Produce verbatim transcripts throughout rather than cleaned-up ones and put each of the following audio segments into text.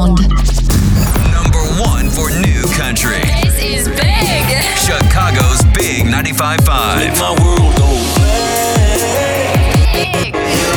sound. Number one for new country. This is big. Chicago's Big ninety-five point five. Make my world go Big.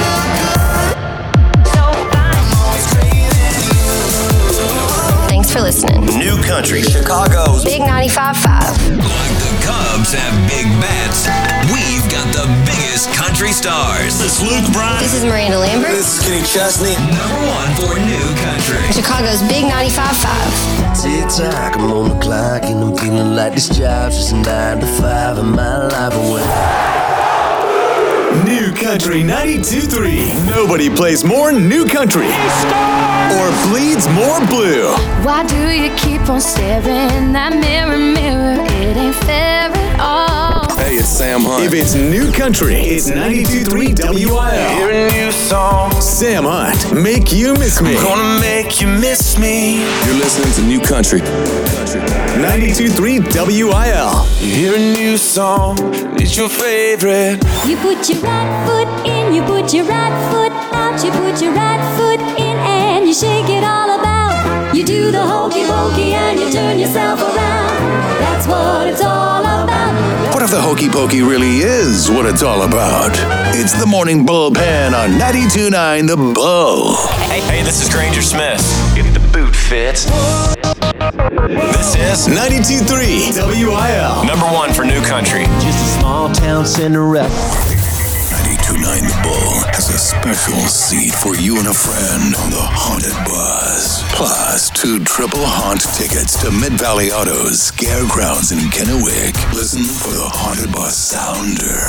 Thanks for listening. New country, Chicago's Big ninety-five point five. Like the Cubs have big bats, we've got the biggest country stars. This is Luke Bryan. This is Miranda Lambert. This is Kenny Chesney. Number one for new country. Chicago's Big ninety-five point five. Tick-tock, I'm on the clock and I'm feeling like this job's just a nine to five and my life away. New Country ninety-two point three. Nobody plays more new country or bleeds more blue. Why do you keep on staring that mirror, mirror? It ain't fair at all. Hey, it's Sam Hunt. If it's new country, it's ninety-two point three W I L. Hear a new song. Sam Hunt, Make You Miss Me. Gonna make you miss me. You're listening to New Country. ninety-two point three W I L. You hear a new song. It's your favorite. You put your right foot in, you put your right foot out, you put your right foot in and you shake it all about. You do the hokey pokey and you turn yourself around. That's what it's all about. What if the hokey pokey really is what it's all about? It's the Morning Bullpen on ninety-two point nine The Bull. Hey, hey, this is Granger Smith. If the boot fits. This is ninety-two point three W I L. number one for new country. Just a small town Cinderella. ninety-two point nine The Bull has a special seat for you and a friend on the Haunted Bus. Plus, two triple haunt tickets to Mid-Valley Autos, Scaregrounds in Kennewick. Listen for the Haunted Bus Sounder.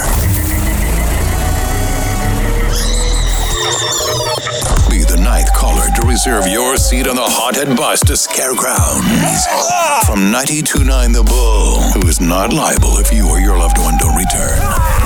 Be the ninth caller to reserve your seat on the Haunted Bus to Scaregrounds. From ninety-two point nine The Bull, who is not liable if you or your loved one don't return.